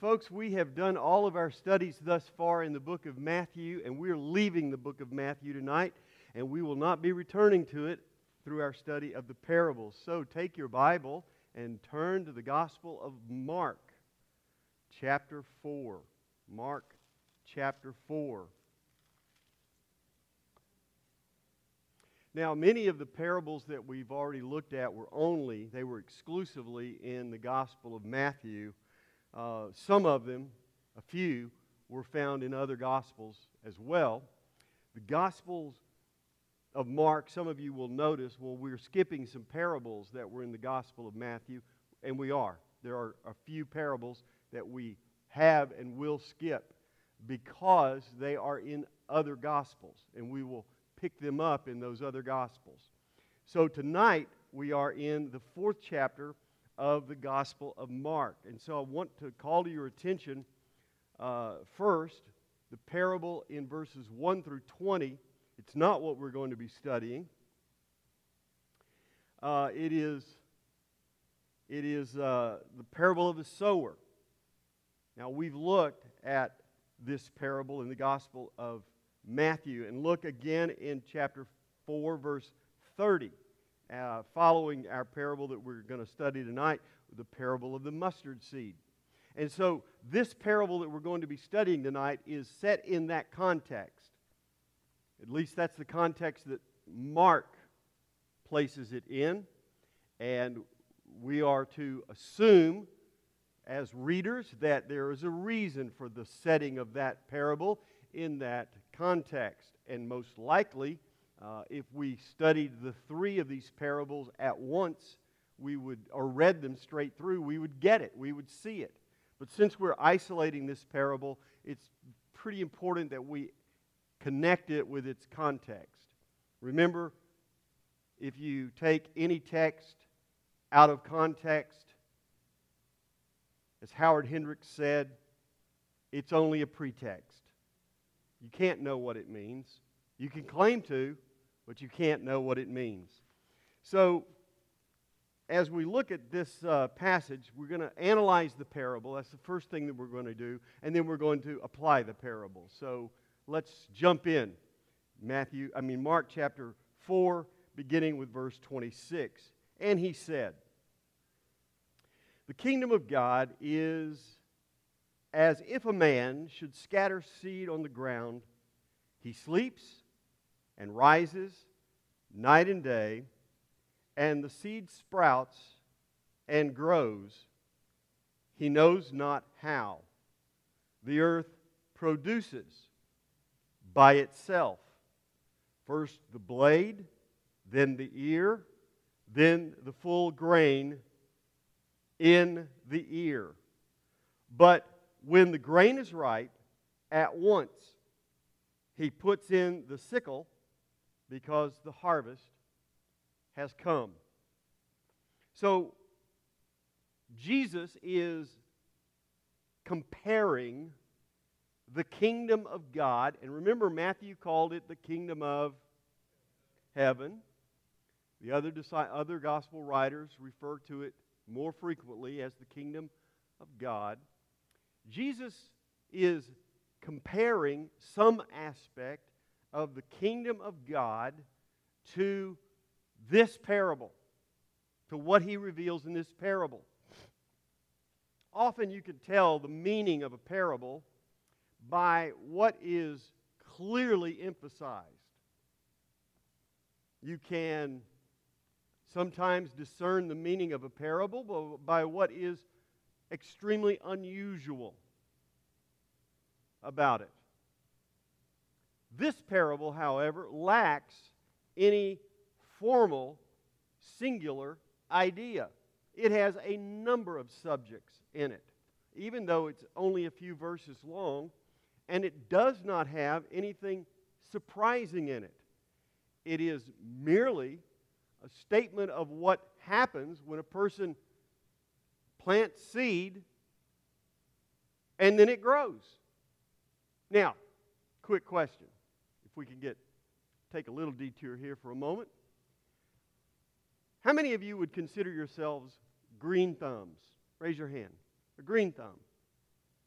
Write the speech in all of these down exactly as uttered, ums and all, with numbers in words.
Folks, we have done all of our studies thus far in the book of Matthew, and we're leaving the book of Matthew tonight, and we will not be returning to it through our study of the parables. So take your Bible and turn to the Gospel of Mark, chapter four. Mark, chapter four. Now, many of the parables that we've already looked at were only, they were exclusively in the Gospel of Matthew. Uh, some of them, a few, were found in other Gospels as well. The Gospels of Mark, some of you will notice, well, we're skipping some parables that were in the Gospel of Matthew, and we are. There are a few parables that we have and will skip because they are in other Gospels, and we will pick them up in those other Gospels. So tonight, we are in the fourth chapter of the Gospel of Mark. And so I want to call to your attention uh, first the parable in verses one through twenty. It's not what we're going to be studying. Uh, it is, it is uh, the parable of the sower. Now, we've looked at this parable in the Gospel of Matthew. And look again in chapter four, verse thirty. Uh, following our parable that we're going to study tonight, the parable of the mustard seed. And so this parable that we're going to be studying tonight is set in that context. At least that's the context that Mark places it in. And we are to assume as readers that there is a reason for the setting of that parable in that context. And most likely, Uh, if we studied the three of these parables at once, we would, or read them straight through, we would get it, we would see it. But since we're isolating this parable, it's pretty important that we connect it with its context. Remember, if you take any text out of context, as Howard Hendricks said, it's only a pretext. You can't know what it means. You can claim to, but you can't know what it means. So, as we look at this uh, passage, we're going to analyze the parable. That's the first thing that we're going to do. And then we're going to apply the parable. So, let's jump in. Matthew, I mean Mark chapter four, beginning with verse twenty-six. And he said, "The kingdom of God is as if a man should scatter seed on the ground. He sleeps and rises night and day, and the seed sprouts and grows. He knows not how. The earth produces by itself first the blade, then the ear, then the full grain in the ear. But when the grain is ripe, at once he puts in the sickle, because the harvest has come." So, Jesus is comparing the kingdom of God, and remember Matthew called it the kingdom of heaven. The other, other gospel writers refer to it more frequently as the kingdom of God. Jesus is comparing some aspect of the kingdom of God to this parable, to what he reveals in this parable. Often you can tell the meaning of a parable by what is clearly emphasized. You can sometimes discern the meaning of a parable by what is extremely unusual about it. This parable, however, lacks any formal, singular idea. It has a number of subjects in it, even though it's only a few verses long, and it does not have anything surprising in it. It is merely a statement of what happens when a person plants seed and then it grows. Now, quick question. If we can get take a little detour here for a moment. How many of you would consider yourselves green thumbs? Raise your hand. A green thumb.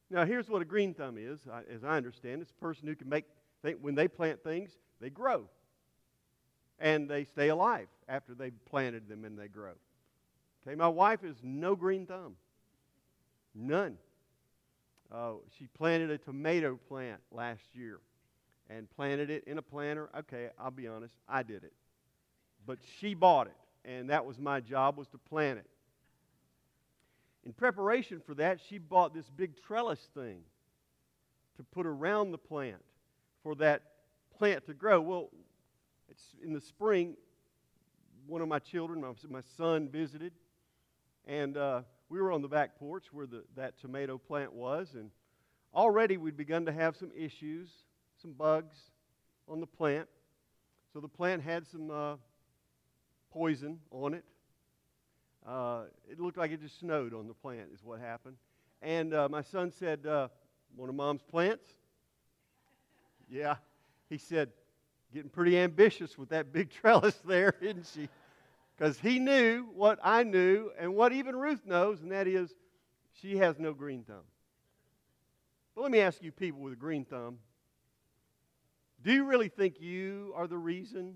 Now, here's what a green thumb is, as I understand. It's a person who can make, think, when they plant things, they grow. And they stay alive after they've planted them and they grow. Okay, my wife is no green thumb. None. Uh, she planted a tomato plant last year and planted it in a planter. Okay, I'll be honest, I did it. But she bought it, and that was my job, was to plant it. In preparation for that, she bought this big trellis thing to put around the plant for that plant to grow. Well, it's in the spring, one of my children, my, my son, visited, and uh, we were on the back porch where the, that tomato plant was, and already we'd begun to have some issues, some bugs on the plant. So the plant had some uh, poison on it. Uh, it looked like it just snowed on the plant is what happened. And uh, my son said, uh, one of Mom's plants? Yeah. He said, getting pretty ambitious with that big trellis there, isn't she? Because he knew what I knew and what even Ruth knows, and that is she has no green thumb. But let me ask you people with a green thumb, do you really think you are the reason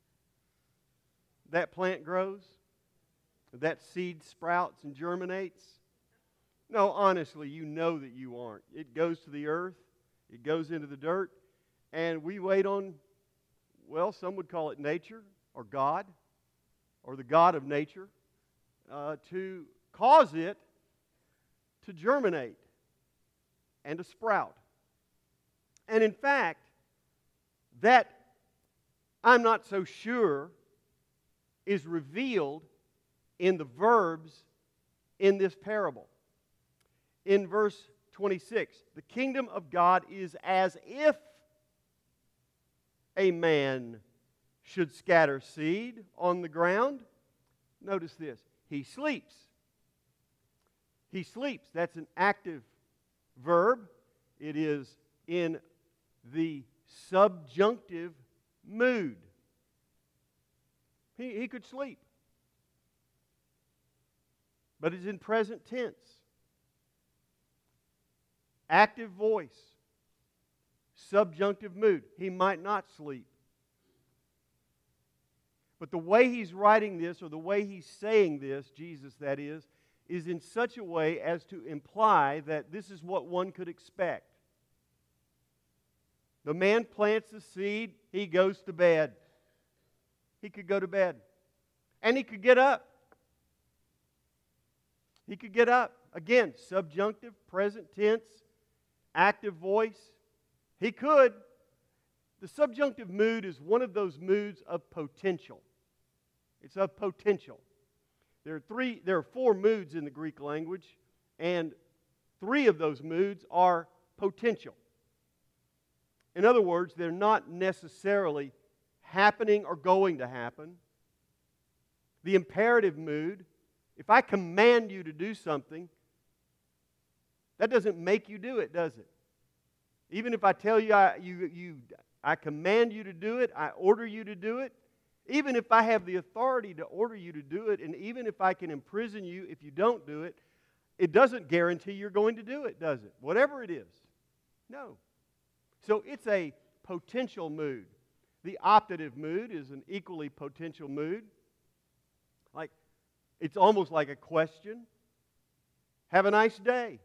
that plant grows? That seed sprouts and germinates? No, honestly, you know that you aren't. It goes to the earth, it goes into the dirt, and we wait on, well, some would call it nature or God or the God of nature uh, to cause it to germinate and to sprout. And in fact, that I'm not so sure is revealed in the verbs in this parable. In verse twenty-six, the kingdom of God is as if a man should scatter seed on the ground. Notice this. He sleeps. He sleeps. That's an active verb. It is in the subjunctive mood. He, he could sleep. But it's in present tense. Active voice. Subjunctive mood. He might not sleep. But the way he's writing this, or the way he's saying this, Jesus that is, is in such a way as to imply that this is what one could expect. The man plants the seed, he goes to bed. He could go to bed. And he could get up. He could get up. Again, subjunctive, present tense, active voice. He could. The subjunctive mood is one of those moods of potential. It's of potential. There are three, there are four moods in the Greek language, and three of those moods are potential. In other words, they're not necessarily happening or going to happen. The imperative mood, if I command you to do something, that doesn't make you do it, does it? Even if I tell you I, you, you, I command you to do it, I order you to do it, even if I have the authority to order you to do it, and even if I can imprison you if you don't do it, it doesn't guarantee you're going to do it, does it? Whatever it is. No. So it's a potential mood. The optative mood is an equally potential mood. Like, it's almost like a question. Have a nice day.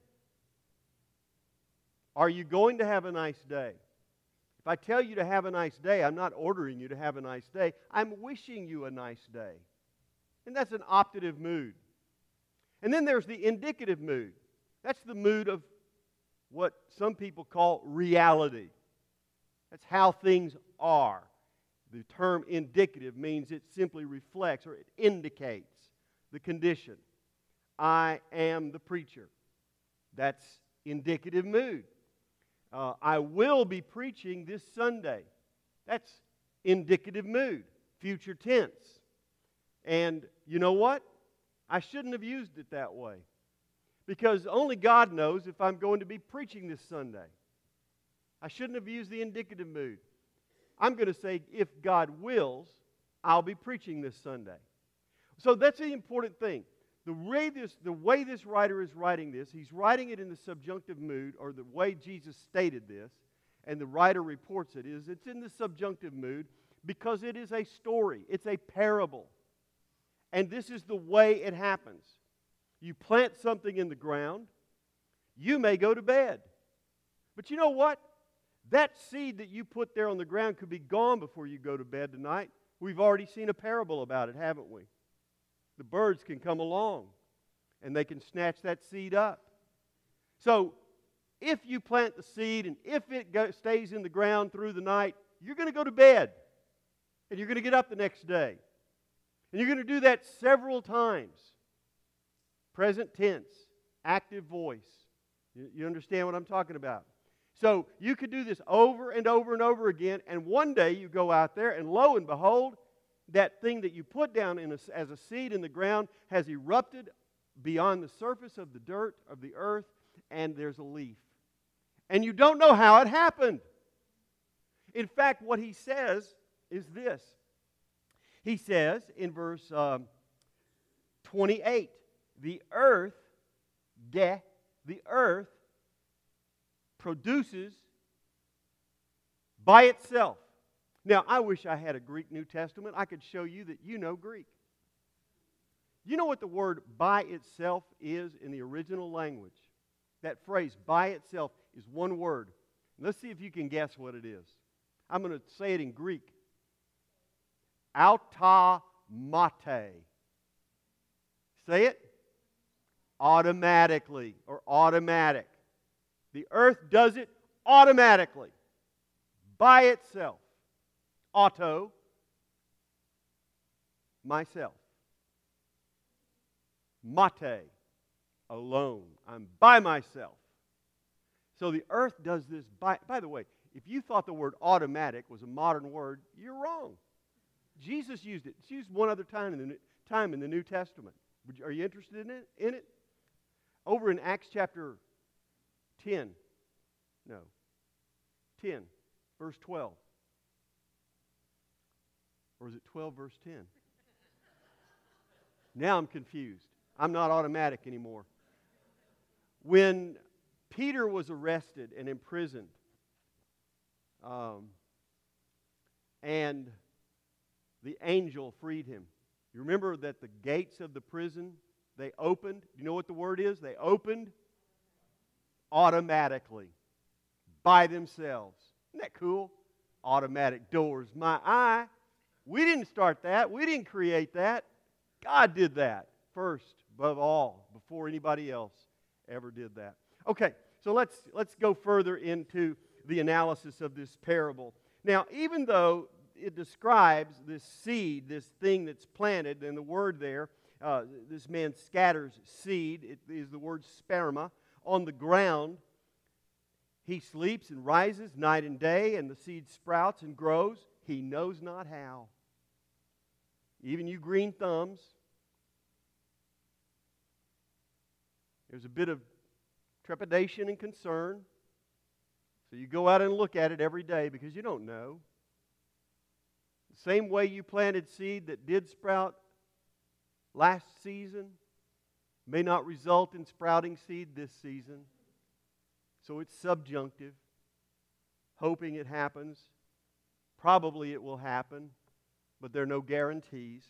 Are you going to have a nice day? If I tell you to have a nice day, I'm not ordering you to have a nice day. I'm wishing you a nice day. And that's an optative mood. And then there's the indicative mood. That's the mood of what some people call reality. That's how things are. The term indicative means it simply reflects or it indicates the condition. I am the preacher. That's indicative mood. Uh, I will be preaching this Sunday. That's indicative mood, future tense. And you know what? I shouldn't have used it that way. Because only God knows if I'm going to be preaching this Sunday. I shouldn't have used the indicative mood. I'm going to say, if God wills, I'll be preaching this Sunday. So that's the important thing. the way this, the way this writer is writing this, he's writing it in the subjunctive mood, or the way Jesus stated this, and the writer reports it, is it's in the subjunctive mood because it is a story. It's a parable. And this is the way it happens. You plant something in the ground, you may go to bed. But you know what? That seed that you put there on the ground could be gone before you go to bed tonight. We've already seen a parable about it, haven't we? The birds can come along and they can snatch that seed up. So, if you plant the seed and if it go, stays in the ground through the night, you're going to go to bed. And you're going to get up the next day. And you're going to do that several times. Present tense, active voice. You, you understand what I'm talking about? So you could do this over and over and over again, and one day you go out there, and lo and behold, that thing that you put down in a, as a seed in the ground has erupted beyond the surface of the dirt of the earth, and there's a leaf. And you don't know how it happened. In fact, what he says is this. He says in verse um, twenty-eight, the earth, ge, the earth produces by itself. Now, I wish I had a Greek New Testament. I could show you that you know Greek. You know what the word by itself is in the original language? That phrase, by itself, is one word. Let's see if you can guess what it is. I'm going to say it in Greek. Automate. Say it. Automatically or automatic. The earth does it automatically. By itself. Auto. Myself. Mate. Alone. I'm by myself. So the earth does this by... By the way, if you thought the word automatic was a modern word, you're wrong. Jesus used it. It's used one other time in the, time in the New Testament. Are you interested in it? In it? Over in Acts chapter ten. No. ten, verse twelve. Or is it twelve, verse ten? Now I'm confused. I'm not automatic anymore. When Peter was arrested and imprisoned, um, and the angel freed him. You remember that the gates of the prison, they opened. You know what the word is? They opened automatically, by themselves. Isn't that cool? Automatic doors. My eye. We didn't start that. We didn't create that. God did that first, above all, before anybody else ever did that. Okay, so let's let's go further into the analysis of this parable. Now, even though it describes this seed, this thing that's planted, and the word there, uh, this man scatters seed, it is the word sperma, on the ground. He sleeps and rises night and day, and the seed sprouts and grows. He knows not how. Even you green thumbs, there's a bit of trepidation and concern. So you go out and look at it every day because you don't know. The same way you planted seed that did sprout last season may not result in sprouting seed this season. So it's subjunctive, hoping it happens. Probably it will happen, but there are no guarantees.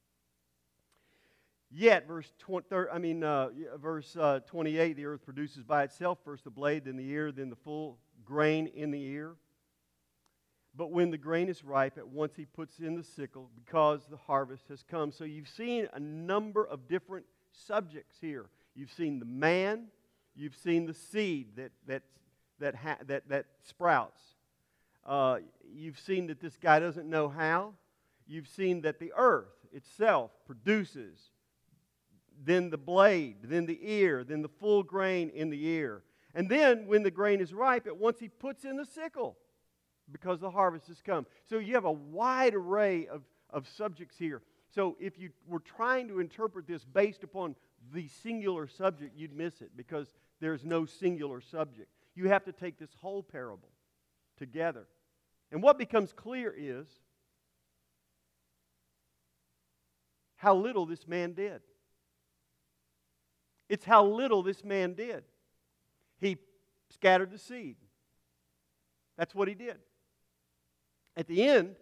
Yet, verse twenty, I mean, uh, verse uh, twenty-eight, the earth produces by itself first the blade, then the ear, then the full grain in the ear. But when the grain is ripe, at once he puts in the sickle because the harvest has come. So you've seen a number of different subjects here. You've seen the man, you've seen the seed that that that ha, that, that sprouts. Uh, you've seen that this guy doesn't know how. You've seen that the earth itself produces. Then the blade, then the ear, then the full grain in the ear. And then when the grain is ripe, at once he puts in the sickle because the harvest has come. So you have a wide array of, of subjects here. So if you were trying to interpret this based upon the singular subject, you'd miss it because there's no singular subject. You have to take this whole parable together. And what becomes clear is how little this man did. It's how little this man did. He scattered the seed. That's what he did. At the end,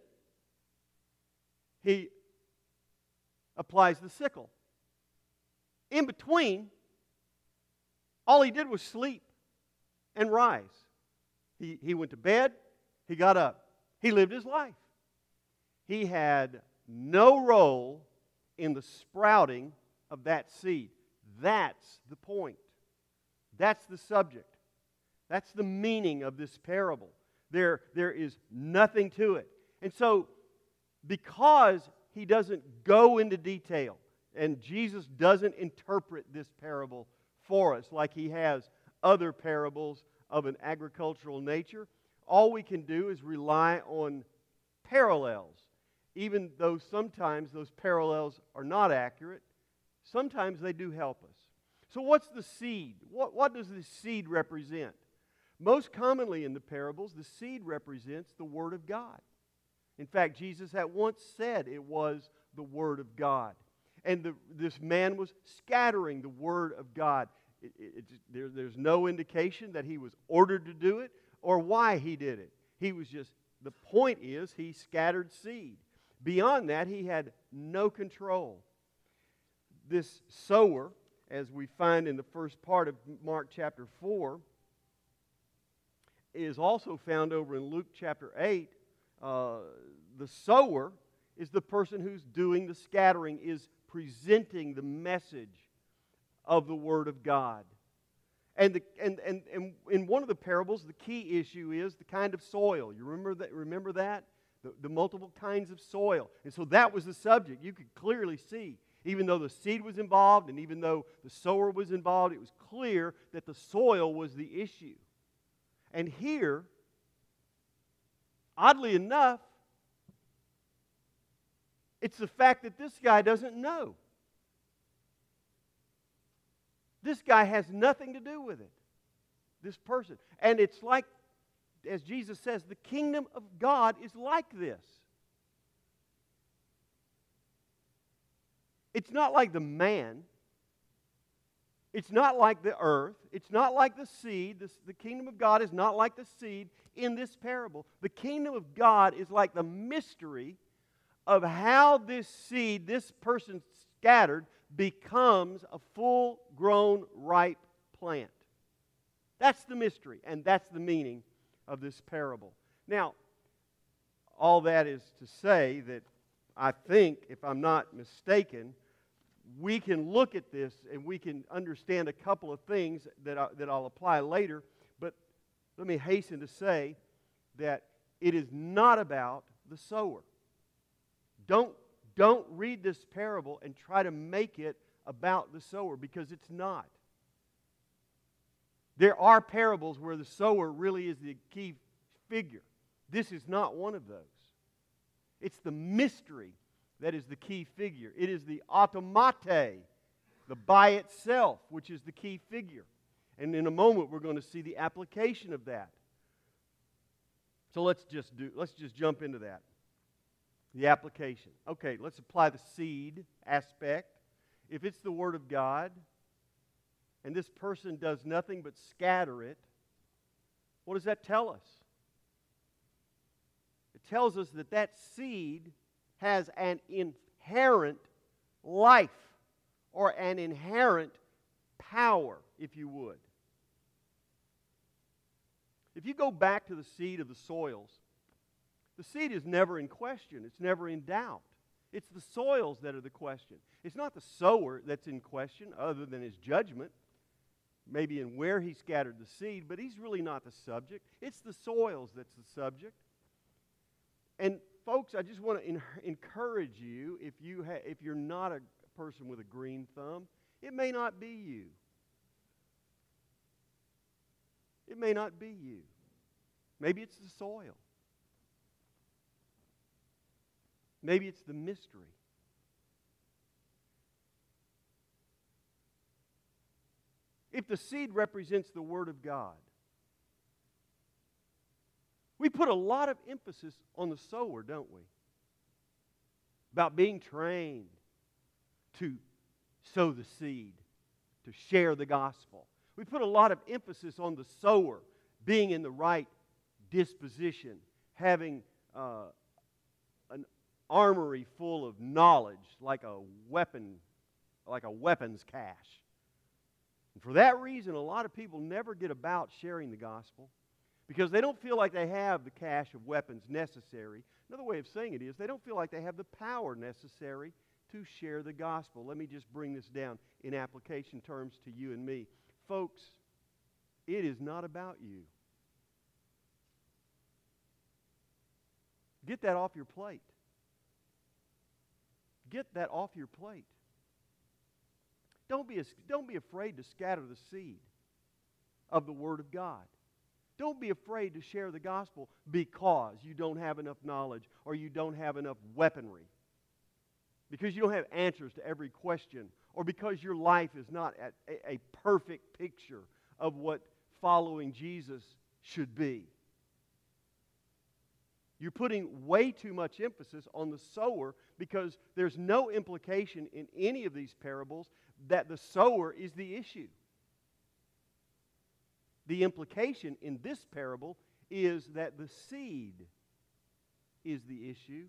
he applies the sickle. In between, all he did was sleep and rise. He, he went to bed, he got up, he lived his life. He had no role in the sprouting of that seed. That's the point. That's the subject. That's the meaning of this parable. There, there is nothing to it. And so, because he doesn't go into detail, and Jesus doesn't interpret this parable for us like he has other parables of an agricultural nature, all we can do is rely on parallels. Even though sometimes those parallels are not accurate, sometimes they do help us. So what's the seed? What, what does the seed represent? Most commonly in the parables, the seed represents the Word of God. In fact, Jesus had once said it was the Word of God. And the, this man was scattering the Word of God. It, it, it, there, there's no indication that he was ordered to do it or why he did it. He was just, the point is, he scattered seed. Beyond that, he had no control. This sower, as we find in the first part of Mark chapter four, is also found over in Luke chapter eight. Uh, the sower is the person who's doing the scattering, is presenting the message of the Word of God. And, the, and, and, and in one of the parables, the key issue is the kind of soil. You remember that? Remember that? The, the multiple kinds of soil. And so that was the subject. You could clearly see, even though the seed was involved and even though the sower was involved, it was clear that the soil was the issue. And here, oddly enough, it's the fact that this guy doesn't know. This guy has nothing to do with it, this person. And it's like, as Jesus says, the kingdom of God is like this. It's not like the man. It's not like the earth. It's not like the seed. This, the kingdom of God is not like the seed in this parable. The kingdom of God is like the mystery of how this seed, this person scattered, becomes a full-grown, ripe plant. That's the mystery, and that's the meaning of this parable. Now, all that is to say that I think, if I'm not mistaken, we can look at this and we can understand a couple of things that, I, that I'll apply later, but let me hasten to say that it is not about the sower. Don't, don't read this parable and try to make it about the sower, because it's not. There are parables where the sower really is the key figure. This is not one of those. It's the mystery that is the key figure. It is the automate, the by itself, which is the key figure. And in a moment we're going to see the application of that. So let's just do let's just jump into that. The application. Okay, let's apply the seed aspect. If it's the Word of God, and this person does nothing but scatter it, what does that tell us? It tells us that that seed has an inherent life, or an inherent power, if you would. If you go back to the seed of the soils, the seed is never in question. It's never in doubt. It's the soils that are the question. It's not the sower that's in question, other than his judgment, maybe in where he scattered the seed, but he's really not the subject. It's the soils that's the subject. And folks, I just want to en- encourage you, if, you ha- if you're not a person with a green thumb, it may not be you. It may not be you. Maybe it's the soil. Maybe it's the mystery. If the seed represents the Word of God, we put a lot of emphasis on the sower, don't we? About being trained to sow the seed, to share the gospel. We put a lot of emphasis on the sower being in the right disposition, having uh, an armory full of knowledge, like a weapon, like a weapons cache. And for that reason, a lot of people never get about sharing the gospel because they don't feel like they have the cache of weapons necessary. Another way of saying it is they don't feel like they have the power necessary to share the gospel. Let me just bring this down in application terms to you and me. Folks, it is not about you. Get that off your plate. Get that off your plate. Don't be, a, don't be afraid to scatter the seed of the Word of God. Don't be afraid to share the gospel because you don't have enough knowledge or you don't have enough weaponry. Because you don't have answers to every question, or because your life is not a, a perfect picture of what following Jesus should be. You're putting way too much emphasis on the sower because there's no implication in any of these parables that the sower is the issue. The implication in this parable is that the seed is the issue,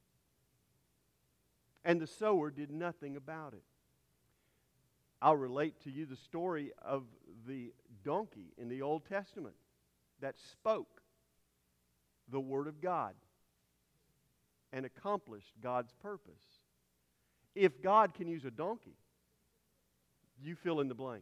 and the sower did nothing about it. I'll relate to you the story of the donkey in the Old Testament that spoke the Word of God and accomplished God's purpose. If God can use a donkey, you fill in the blank.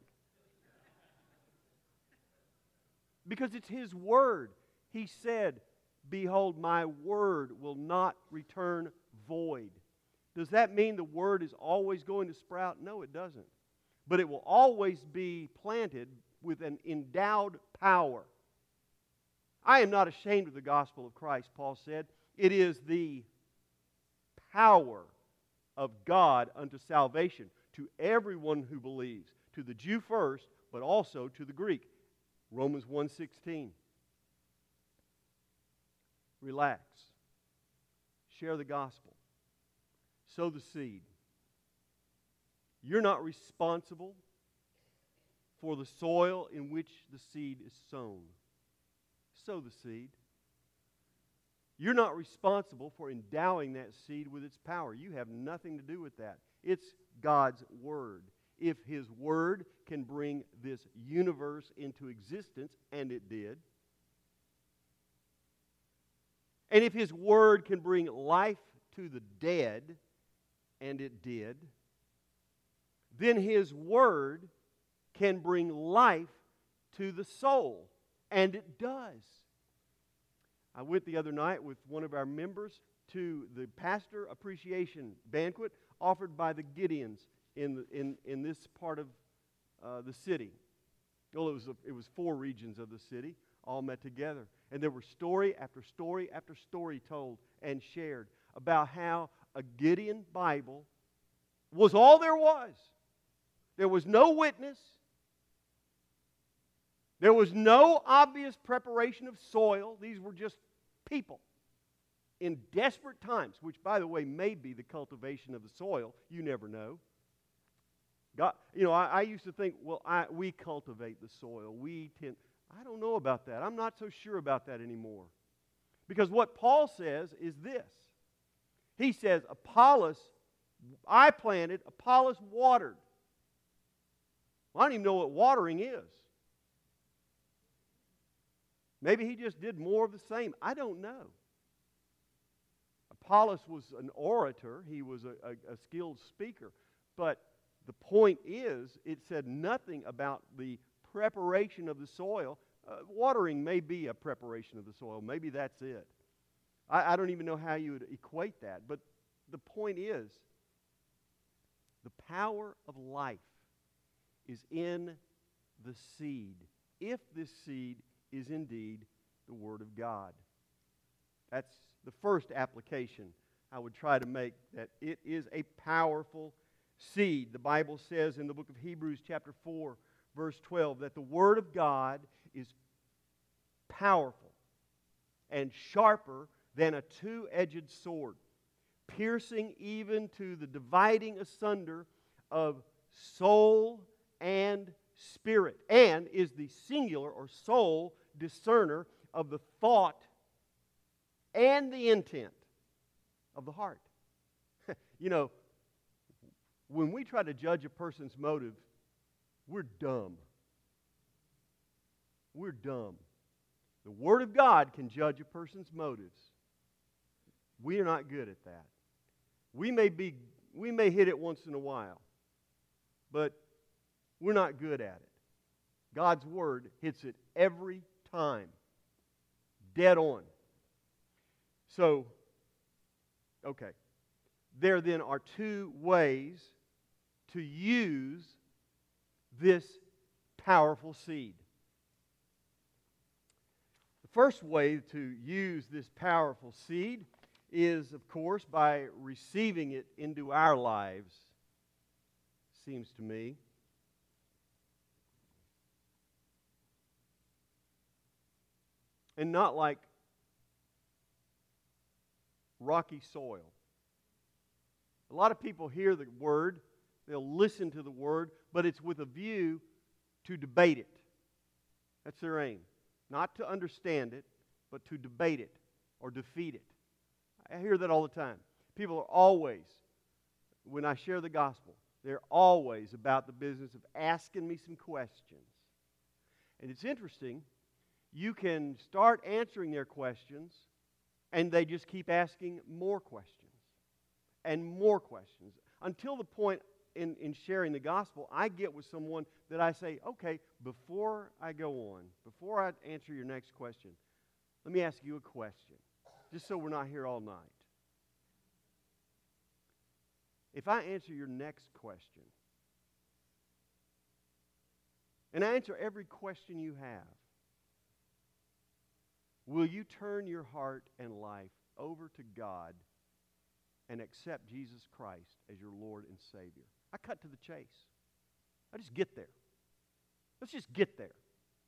Because it's His Word. He said, "Behold, my Word will not return void." Does that mean the Word is always going to sprout? No, it doesn't. But it will always be planted with an endowed power. I am not ashamed of the gospel of Christ, Paul said. It is the power of God unto salvation to everyone who believes, to the Jew first, but also to the Greek. Romans one sixteen. Relax. Share the gospel. Sow the seed. You're not responsible for the soil in which the seed is sown. Sow the seed. You're not responsible for endowing that seed with its power. You have nothing to do with that. It's God's Word. If His Word can bring this universe into existence, and it did, and if His Word can bring life to the dead, and it did, then His Word can bring life to the soul, and it does. I went the other night with one of our members to the pastor appreciation banquet offered by the Gideons in the, in, in this part of uh, the city. Well, it was, a, it was four regions of the city all met together. And there were story after story after story told and shared about how a Gideon Bible was all there was. There was no witness. There was no obvious preparation of soil. These were just people in desperate times, which, by the way, may be the cultivation of the soil. You never know. God, you know, I, I used to think, well, I, we cultivate the soil. We tend, I don't know about that. I'm not so sure about that anymore. Because what Paul says is this. He says, Apollos, I planted, Apollos watered. Well, I don't even know what watering is. Maybe he just did more of the same. I don't know. Apollos was an orator. He was a, a, a skilled speaker. But the point is, it said nothing about the preparation of the soil. Uh, watering may be a preparation of the soil. Maybe that's it. I, I don't even know how you would equate that. But the point is, the power of life is in the seed, if this seed is indeed the Word of God. That's the first application I would try to make, that it is a powerful seed. The Bible says in the book of Hebrews chapter four, verse twelve, that the Word of God is powerful and sharper than a two-edged sword, piercing even to the dividing asunder of soul and spirit, and is the singular or sole discerner of the thought and the intent of the heart. You know, when we try to judge a person's motive, we're dumb. We're dumb. The Word of God can judge a person's motives. We are not good at that. We may be, we may hit it once in a while, but we're not good at it. God's Word hits it every time. Dead on. So, okay. There then are two ways to use this powerful seed. The first way to use this powerful seed is, of course, by receiving it into our lives, seems to me. And not like rocky soil. A lot of people hear the Word, they'll listen to the Word, but it's with a view to debate it. That's their aim. Not to understand it, but to debate it or defeat it. I hear that all the time. People are always, when I share the gospel, they're always about the business of asking me some questions. And it's interesting, you can start answering their questions, and they just keep asking more questions and more questions until the point in, in sharing the gospel, I get with someone that I say, okay, before I go on, before I answer your next question, let me ask you a question, just so we're not here all night. If I answer your next question, and I answer every question you have, will you turn your heart and life over to God and accept Jesus Christ as your Lord and Savior? I cut to the chase. I just get there. Let's just get there.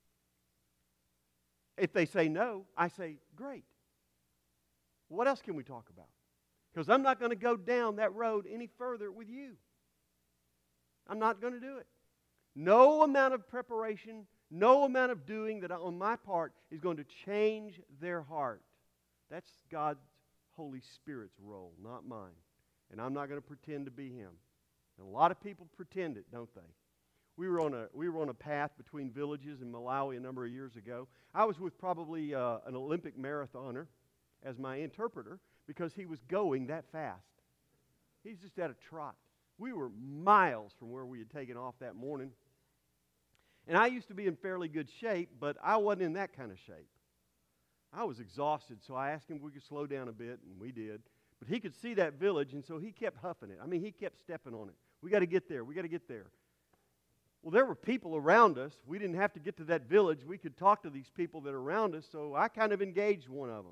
If they say no, I say, great. What else can we talk about? Because I'm not going to go down that road any further with you. I'm not going to do it. No amount of preparation, no amount of doing that on my part is going to change their heart. That's God's Holy Spirit's role, not mine. And I'm not going to pretend to be Him. And a lot of people pretend it, don't they? We were on a we were on a path between villages in Malawi a number of years ago. I was with probably uh, an Olympic marathoner as my interpreter because he was going that fast. He's just at a trot. We were miles from where we had taken off that morning. And I used to be in fairly good shape, but I wasn't in that kind of shape. I was exhausted, so I asked him if we could slow down a bit, and we did. But he could see that village, and so he kept huffing it. I mean, he kept stepping on it. We got to get there. We got to get there. Well, there were people around us. We didn't have to get to that village. We could talk to these people that are around us, so I kind of engaged one of them.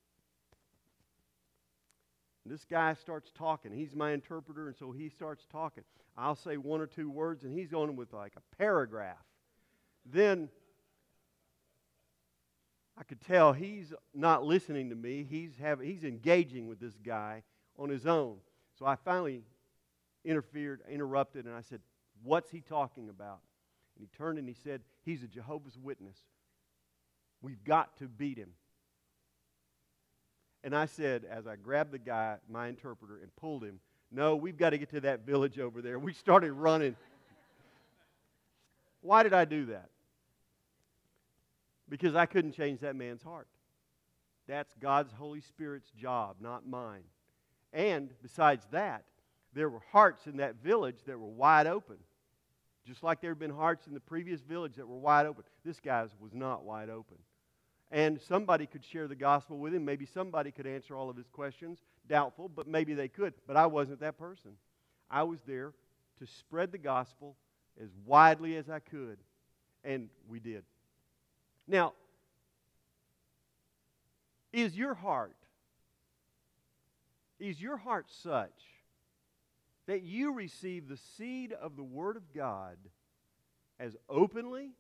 This guy starts talking. He's my interpreter, and so he starts talking. I'll say one or two words, and he's going with like a paragraph. Then I could tell he's not listening to me. He's having, he's engaging with this guy on his own. So I finally interfered, interrupted, and I said, "What's he talking about?" And he turned and he said, "He's a Jehovah's Witness. We've got to beat him." And I said, as I grabbed the guy, my interpreter, and pulled him, "No, we've got to get to that village over there." We started running. Why did I do that? Because I couldn't change that man's heart. That's God's Holy Spirit's job, not mine. And besides that, there were hearts in that village that were wide open. Just like there had been hearts in the previous village that were wide open. This guy's was not wide open. And somebody could share the gospel with him. Maybe somebody could answer all of his questions. Doubtful, but maybe they could. But I wasn't that person. I was there to spread the gospel as widely as I could. And we did. Now, is your heart, is your heart such that you receive the seed of the Word of God as openly,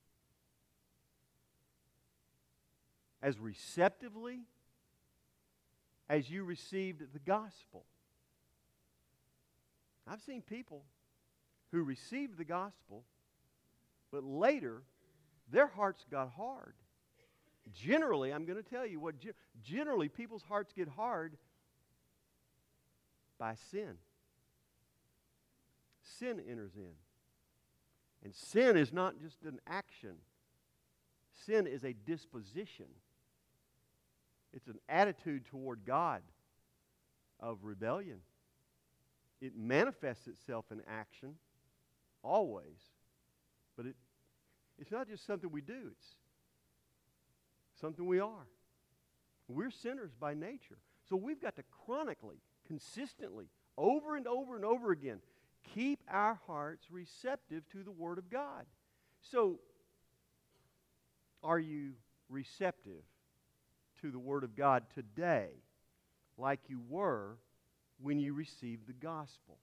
as receptively as you received the gospel? I've seen people who received the gospel, but later their hearts got hard. Generally, I'm going to tell you what, generally people's hearts get hard by sin. Sin enters in. And sin is not just an action. Sin is a disposition. It's an attitude toward God of rebellion. It manifests itself in action, always. But it, it's not just something we do. It's something we are. We're sinners by nature. So we've got to chronically, consistently, over and over and over again, keep our hearts receptive to the Word of God. So, are you receptive to the Word of God today like you were when you received the gospel?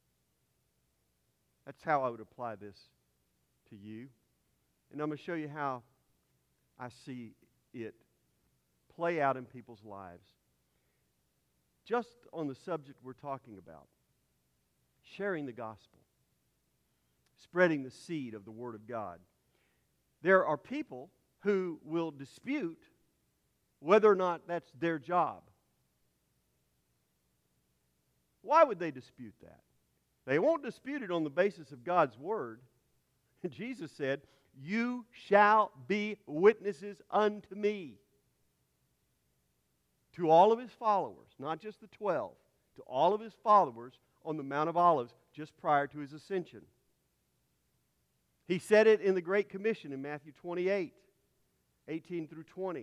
That's how I would apply this to you. And I'm going to show you how I see it play out in people's lives. Just on the subject we're talking about, sharing the gospel, spreading the seed of the Word of God. There are people who will dispute whether or not that's their job. Why would they dispute that? They won't dispute it on the basis of God's Word. Jesus said, "You shall be witnesses unto me." To all of His followers, not just the twelve, to all of His followers on the Mount of Olives just prior to His ascension. He said it in the Great Commission in Matthew twenty-eight, eighteen through twenty.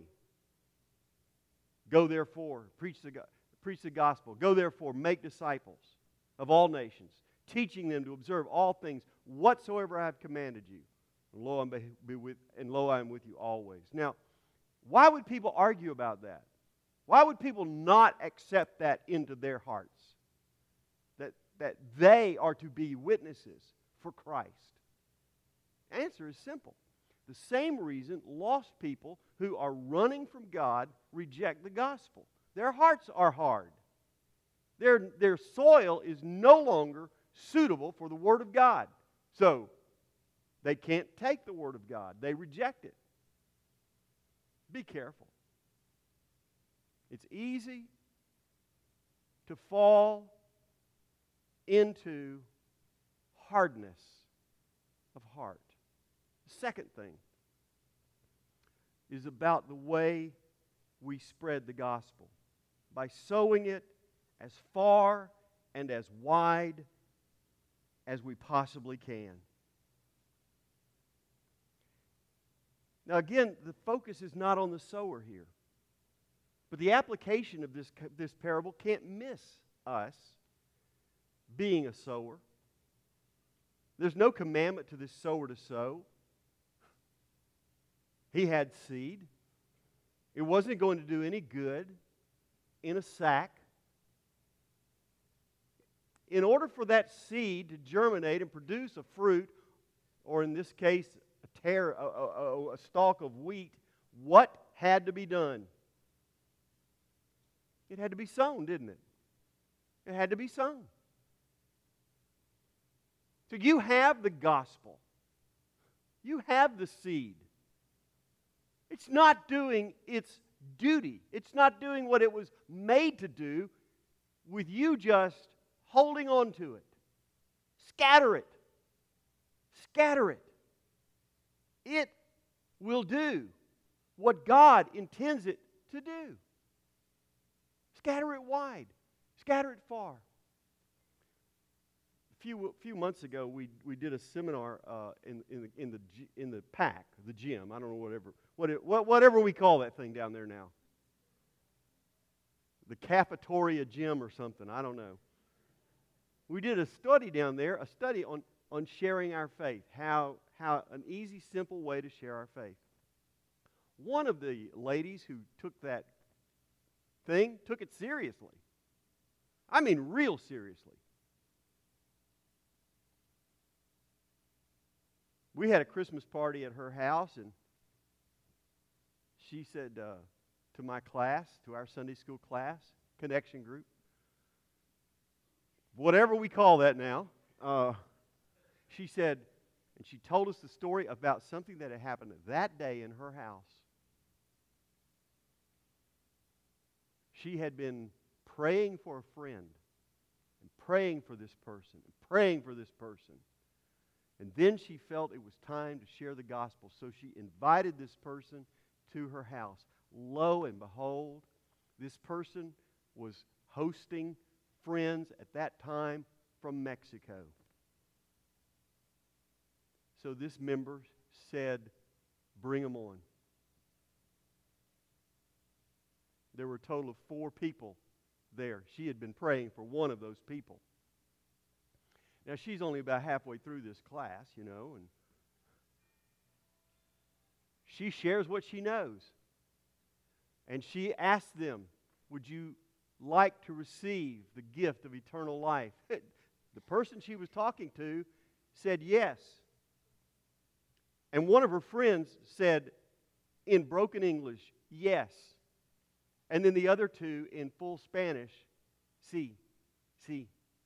Go therefore, preach the, preach the gospel. Go therefore, make disciples of all nations, teaching them to observe all things whatsoever I have commanded you. And lo, I'm be with, and lo, I am with you always. Now, why would people argue about that? Why would people not accept that into their hearts? That, that they are to be witnesses for Christ? The answer is simple. The same reason lost people who are running from God reject the gospel. Their hearts are hard. Their, their soil is no longer suitable for the Word of God. So, they can't take the Word of God. They reject it. Be careful. It's easy to fall into hardness of heart. The second thing is about the way we spread the gospel, by sowing it as far and as wide as we possibly can. Now again, the focus is not on the sower here. But the application of this, this parable can't miss us being a sower. There's no commandment to this sower to sow. He had seed. It wasn't going to do any good in a sack. In order for that seed to germinate and produce a fruit, or in this case, a tare, a, a, a stalk of wheat, what had to be done? It had to be sown, didn't it? It had to be sown. So you have the gospel. You have the seed. It's not doing its duty. It's not doing what it was made to do with you just holding on to it. Scatter it. Scatter it. It will do what God intends it to do. Scatter it wide. Scatter it far. A few, few months ago, we, we did a seminar uh, in, in, the, in, the, in the pack, the gym. I don't know, whatever, what it, whatever we call that thing down there now. The cafeteria gym or something. I don't know. We did a study down there, a study on, on sharing our faith, how, how an easy, simple way to share our faith. One of the ladies who took that thing took it seriously. I mean, real seriously. We had a Christmas party at her house, and she said uh, to my class, to our Sunday school class, connection group, whatever we call that now, uh, She said, and she told us the story about something that had happened that day in her house. She had been praying for a friend, and praying for this person, and praying for this person. And then she felt it was time to share the gospel, so she invited this person to her house. Lo and behold, this person was hosting friends at that time from Mexico. So this member said, bring them on. There were a total of four people there. She had been praying for one of those people. Now, she's only about halfway through this class, you know, and she shares what she knows. And she asked them, would you like to receive the gift of eternal life? The person she was talking to said yes. And one of her friends said in broken English, yes. And then the other two in full Spanish, sí, sí.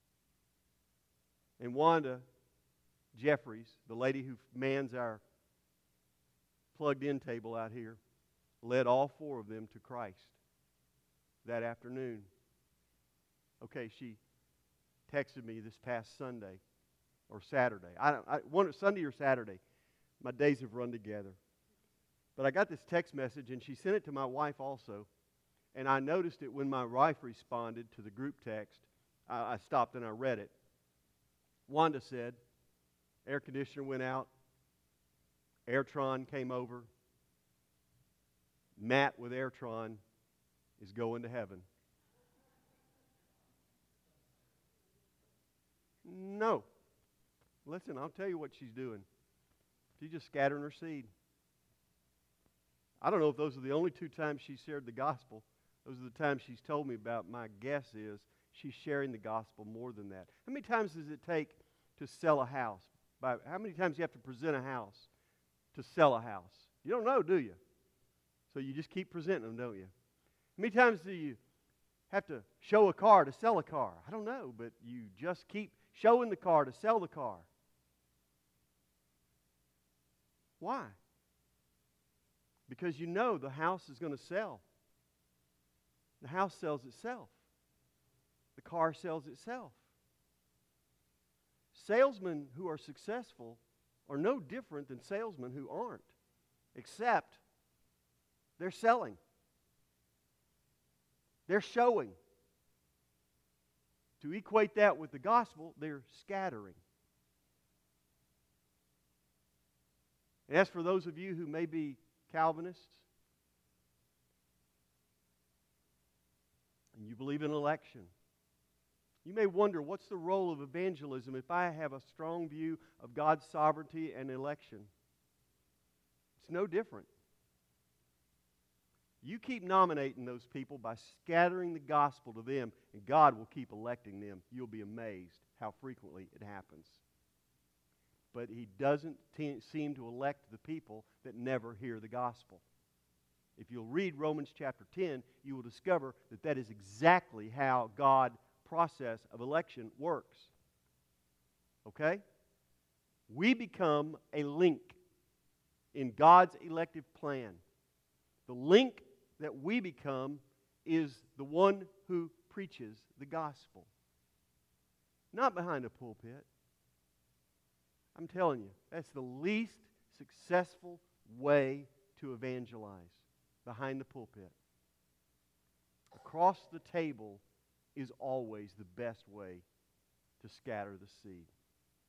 And Wanda Jeffries, the lady who mans our plugged-in table out here, led all four of them to Christ that afternoon. Okay, she texted me this past Sunday or Saturday. I don't. I, one Sunday or Saturday. My days have run together. But I got this text message, and she sent it to my wife also. And I noticed it when my wife responded to the group text. I, I stopped and I read it. Wanda said, air conditioner went out. Airtron came over. Matt with Airtron is going to heaven. No. Listen, I'll tell you what she's doing. She's just scattering her seed. I don't know if those are the only two times she shared the gospel. Those are the times she's told me about. My guess is she's sharing the gospel more than that. How many times does it take to sell a house? By, how many times do you have to present a house to sell a house? You don't know, do you? So you just keep presenting them, don't you? How many times do you have to show a car to sell a car? I don't know, but you just keep showing the car to sell the car. Why? Because you know the house is going to sell. The house sells itself. The car sells itself. Salesmen who are successful are no different than salesmen who aren't, except they're selling. They're showing. To equate that with the gospel, they're scattering. And as for those of you who may be Calvinists, and you believe in election, you may wonder, what's the role of evangelism if I have a strong view of God's sovereignty and election? It's no different. You keep nominating those people by scattering the gospel to them, and God will keep electing them. You'll be amazed how frequently it happens. But He doesn't te- seem to elect the people that never hear the gospel. If you'll read Romans chapter ten, you will discover that that is exactly how God's process of election works. Okay? We become a link in God's elective plan. The link that we become is the one who preaches the gospel. Not behind a pulpit. I'm telling you, that's the least successful way to evangelize, behind the pulpit. Across the table is always the best way to scatter the seed.